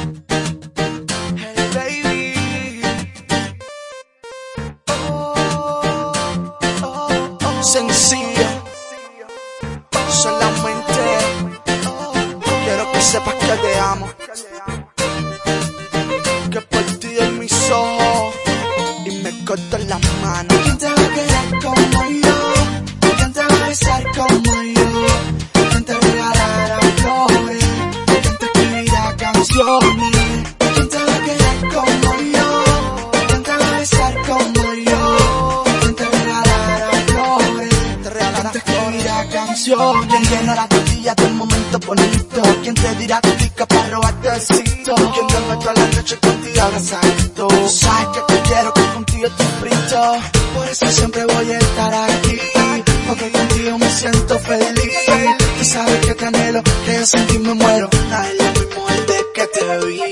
Hey baby, sencillo, solamente quiero que sepas que te amo, que por ti doy mis ojos y me corto las manos. ¿Quién te va a querer como yo? ¿Quién te va a besar como yo? ¿Quién te regalará flores? ¿Quién te escribirá canciones? ¿Quién te va a querer como yo? ¿Quién te va a besar como yo? ¿Quién te regalará flores? ¿Quién te escribirá canciones? ¿Quién llenará tu día de un momento bonito? ¿Quién te dirá tu pica para robarte el sitio? ¿Quién duerme toda la noche contigo abrazadito? Tú sabes que te quiero, que contigo estoy frito. Por eso siempre voy a estar aquí, porque contigo me siento feliz. Tú sabes que te anhelo, que yo sin ti me muero. Nada es lo mismo desde que te vi.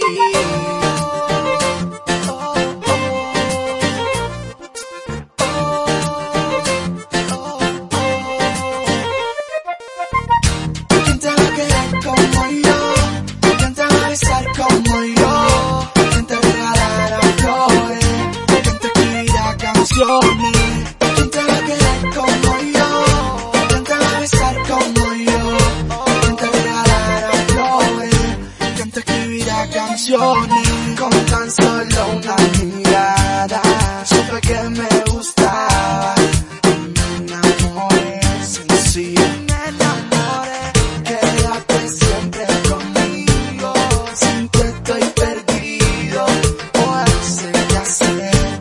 ¿Quién te va a querer como yo? ¿Quién te va a besar como yo? ¿Quién te regalará flores? ¿Quién te escribirá canciones? ¿Quién te va a querer como yo? ¿Quién te va a besar como yo? ¿Quién te regalará flores? ¿Quién te escribirá canciones? Con tan solo una mirada supe que me gustaba. Me enamoré, sencillo. Me enamoré. Quédate siempre conmigo. Sin ti estoy perdido. No sé qué hacer.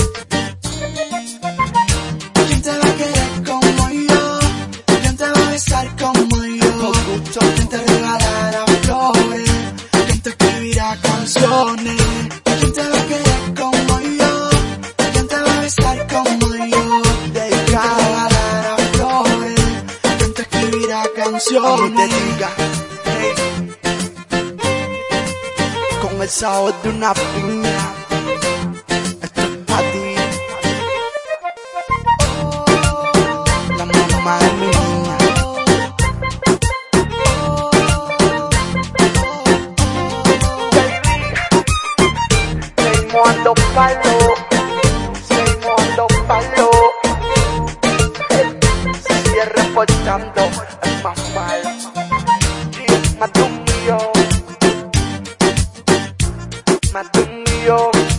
¿Quién te va a querer como yo? ¿Quién te va a besar como yo? ¿Quién te regalará flores? ¿Quién te escribirá canciones? ¿Quién te va a querer como yo? ¿Quién te va a besar como yo? ¿Quién te regalará flores? ¿Quién te escribirá canciones? Te diga, hey, con el sabor de una piña, esto es pa' ti, la mamá de mi niña. Seguimos ando palo, seguimos ando palo, se sigue reportando el más malo, y más de un millón, más de un millón.